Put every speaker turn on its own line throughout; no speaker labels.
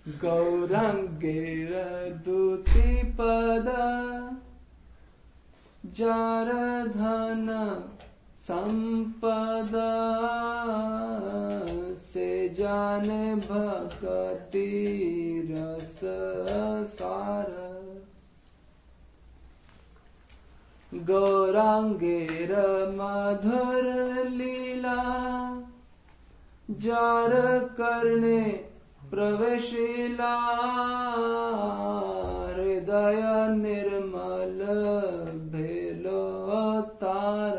गौरांगेर दूती पद जार धन संपदा से जाने भक्ति रस सार गौरांगेर मधुर लीला जार करने प्रवेशिला हृदय निर्मल भेलो तार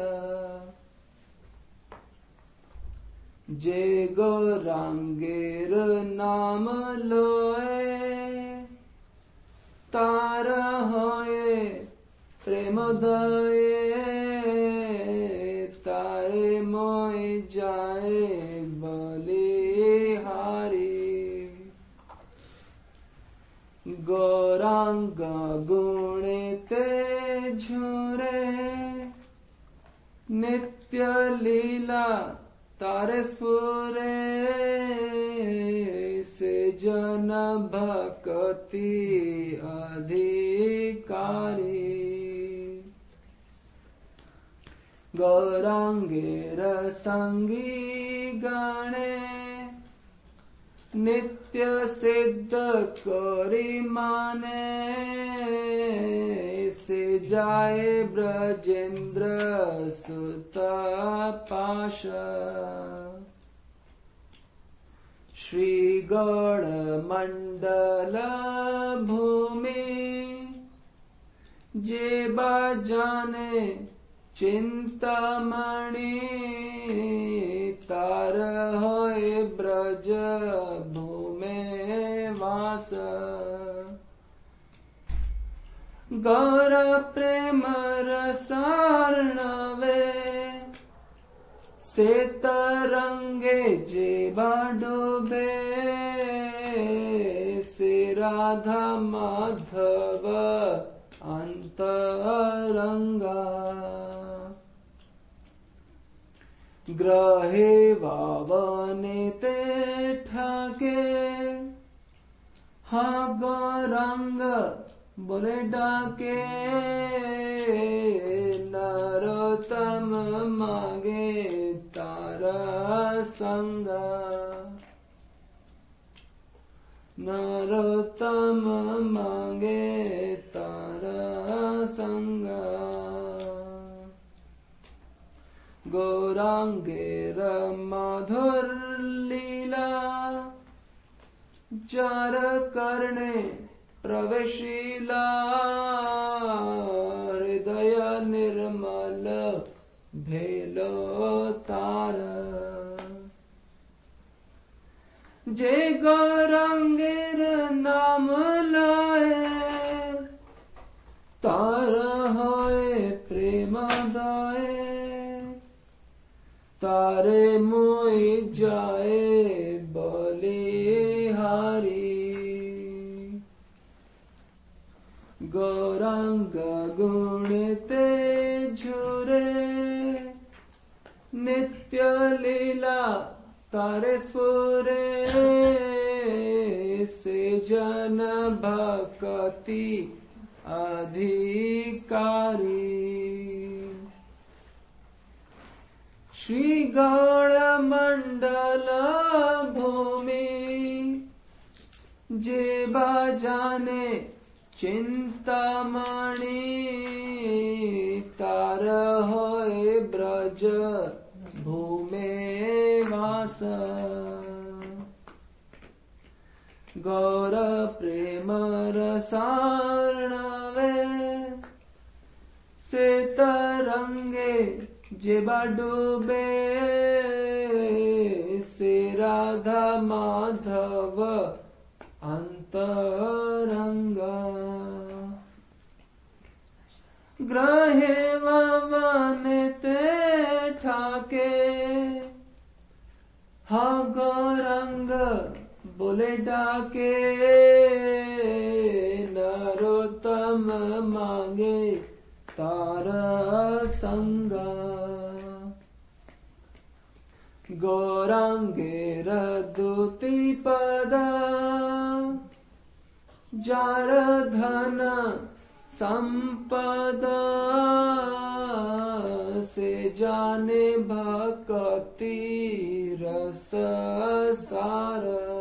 जे गौरांगेर नाम लोए तार होए प्रेमोदय तारे मोय जाए बलिहारी गौरांग गुणिते झुरे नित्य लीला तारे स्फुरे से जन भक्ति अधिकारी गौरांगेर संगी गणे नित्य सिद्ध करी माने से जाए ब्रजेंद्र सुत पाश श्री गौड़ मंडल भूमि जे बाजाने चिंतामणि तार होए ब्रज भूमे वास गौर प्रेम रसार्णवे से तरंगे जे डूबे से राधा माधव अंतरंगा ग्रहे वावने ते ठाके हाँ गौरांग बोले डाके नरोत्तम मागे तारा संग नरोत्तम मागे तारा संग गौरांगेर मधुर लीला जार करने प्रवेशिला हृदय निर्मल भेलो तार जे गौरांगेर नाम लाए तार होए प्रेम दाए तारे मोई जाए बलिहारी गौरांग गुणिते झुरे नित्य लीला तारे स्फुरे से जन भक्ति अधिकारी श्री गौड़ मंडल भूमि जे बाजाने चिंतामणि तार होए ब्रज भूमे वास गौर प्रेम रसार्णवे से तरंगे जेबा डूबे से राधा माधव अंतरंगा ग्रहे वने ते ठाके हा गौरंग बोले डाके नरोत्तम मांगे तारा संगा गौरांगेर दूती पदा जार धन संपदा से जाने भक्ति रस सार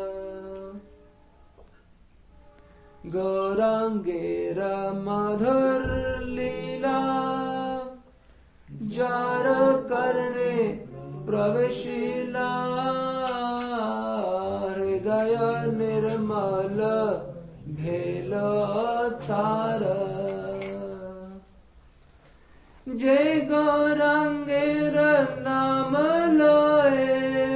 गौरांगेर मधुर लीला जार करणे प्रवेशिला हृदय निर्मल भेल तार जय गौरांगेर नाम लये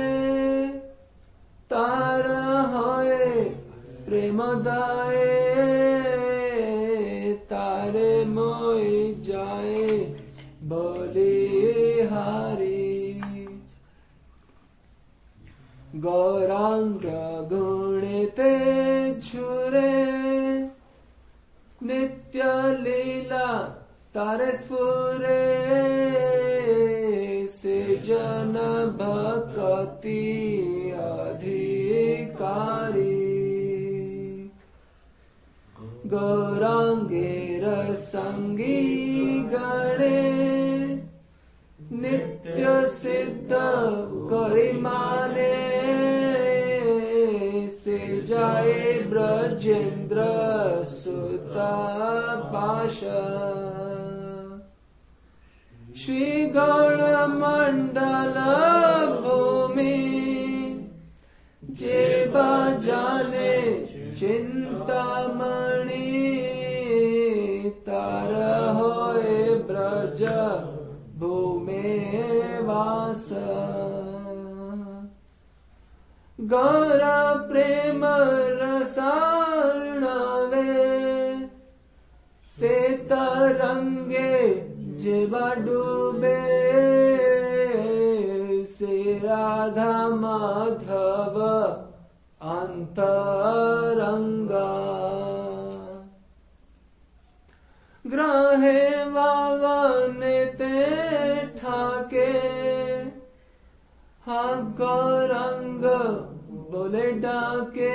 तार होए प्रेमदाये तारे मोई जाए बलिहारी गौरांग गुणिते छुरे नित्य लीला तारे स्फुरे से जन भक्ति अधिकारी गौरांगेर संगी गणे नित्य सिद्ध करि माने से जाए ब्रजेंद्र सुता पाश श्री गौड़ मंडल भूमि जे जाने चिंतामणि तार होए ब्रज भूमे वास गौर प्रेम रसार्णवे से तरंगे जेबा डूबे से राधा माधव अंतरंगा ग्रहे वावन ते ठाके हाँ गौरंग बोले डाके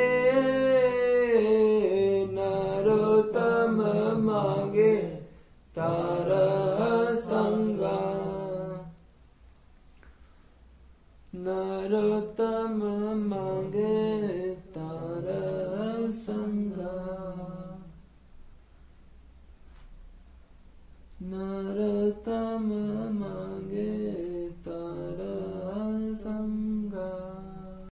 नरोत्तम मांगे तार संगा नरोत्तम